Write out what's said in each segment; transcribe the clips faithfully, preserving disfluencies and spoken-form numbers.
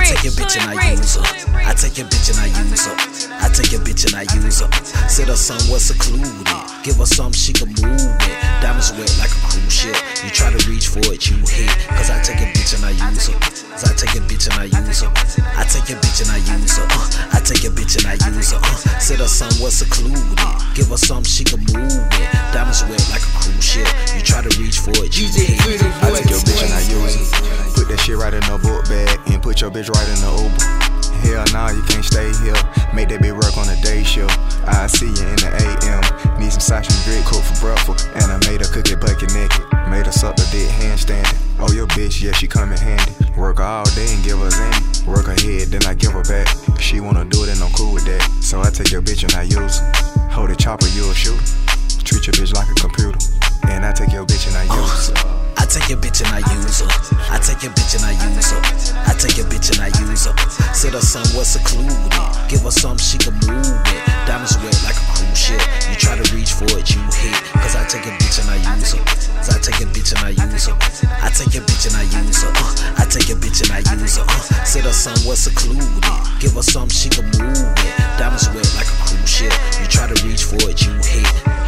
take your bitch and I use her. I take your bitch and I use her. I take your bitch and I use her. Sit her somewhere secluded. Give her something she can move with. Diamonds wet like a cruise ship. You try to reach for it, you hit. Cause I take a bitch and I use her. Cause I take a bitch and I use her. I take your bitch and I use her. Uh, I take your bitch and I use her. Uh, sit her somewhere secluded. Give her something she can move with. Diamonds wet like a cruise ship. You try to reach for it, you hit. I take your bitch and I use her. Put that shit right in the book bag and put your bitch right in the Uber. Hell nah, you can't stay here. Make that bitch work on the day shift. I see you in the A M. Need some sausage and grit cooked for breakfast. And I made her cookie bucket naked. Made her suck the dick handstanding. Oh, your bitch, yeah, she come in handy. Work her all day and give her zany. Work her head, then I give her back. She wanna do it and I'm cool with that. So I take your bitch and I use her. Hold the chopper, you a shooter. Treat your bitch like a computer. And I take your bitch and I use her. I take your bitch and I use her. I take your bitch and I use her. I take your bitch and I use her. Sit her somewhere secluded. Give her something she can move with. Diamonds wet like a cruise ship. You try to reach for it, you hit. Cause I take a bitch and I use her. Cause I take a bitch and I use her. I take your bitch and I use her. Uh, I take your bitch and I use her. Uh, sit her somewhere secluded. Give her something she can move with. Diamonds wet like a cruise ship. You try to reach for it, you hit.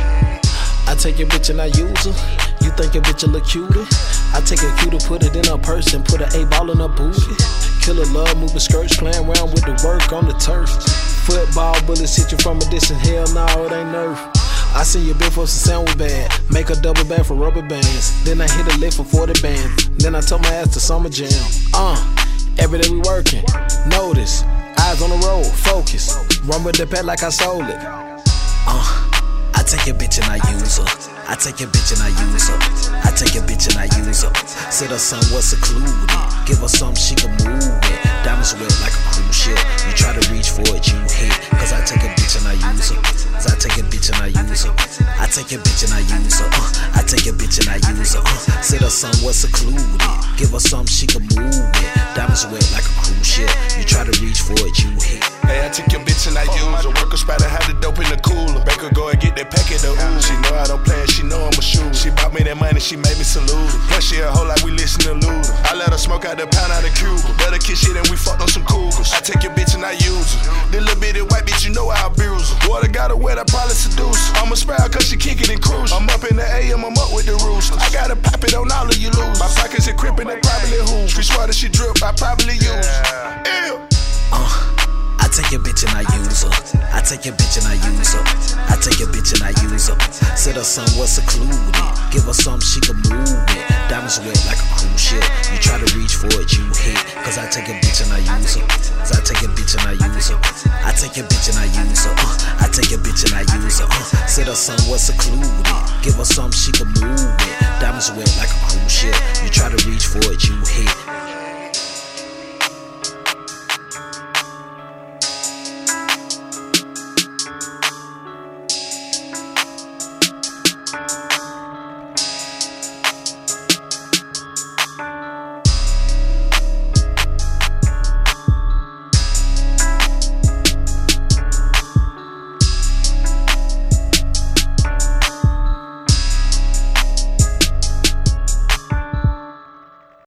I take your bitch and I use her. You think your bitch a look cuter? I take a cuter, put it in her purse and put an eight ball in her booty. Killer love, moving skirts, playing around with the work on the turf. Football bullets hit you from a distance, hell no, it ain't nerve. I send your bitch for some sandwich bag, make a double bag for rubber bands. Then I hit a lift for forty bands. Then I took my ass to summer jam. Uh, every day we working. Notice, eyes on the road, focus. Run with the pet like I sold it. Uh. I take your bitch and I use her. I take your bitch and I use her. I take your bitch and I use her. Sit her somewhere secluded. Give her something she can move with. Diamonds wet like a cruise ship. You try to reach for it, you hit. Cause I take a bitch and I use her. Cause I take a bitch and I use her. I take your bitch and I use her. Uh, I take your bitch and I use her. Uh, sit her somewhere secluded. Give her something she can move with. Diamonds wet like a cruise ship. You try to reach for it, you hit. Hey, I take your bitch and I use her. Work a spot and have the dope in the cooler. Make her go and get that packet of ooh. She know I don't play and she know I'm a shooter. She bought me that money, she made me salute her. Plus she a hoe like we listen to Luda. I let her smoke out the pound out of Cuba. Let her kiss shit and we fucked on some cougars. I take your bitch and I use her. This little bitty white bitch, you know I abuse her. Water got her wet, I probably seduce her. I'm a sprout cause she kick it and cruise. I'm up in the A M, I'm up with the roosters. I gotta pop it on all of you losers. My pockets are crippin', they probably who. Street water she drip, I probably use. Ew. Uh. I take your bitch and I use her. I take your bitch and I use her. I take your bitch and I use her. Sit her somewhere secluded. Give her something she can move with. Diamonds wet like a cruise ship. You try to reach for it, you hit. Cause I take a bitch and I use her. Cause I take a bitch and I use her. I take your bitch and I use her. Uh, I take your bitch and I use her. Uh, sit her somewhere secluded. Give her something she can move with.